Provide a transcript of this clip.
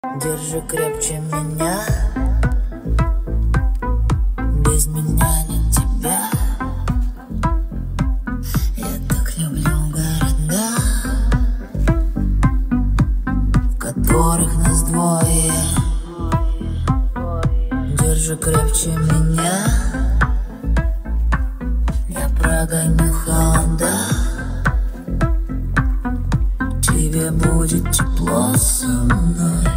Держи крепче меня, без меня нет тебя. Я так люблю города, в которых нас двое. Держи крепче меня, я прогоню холода. Тебе будет тепло со мной.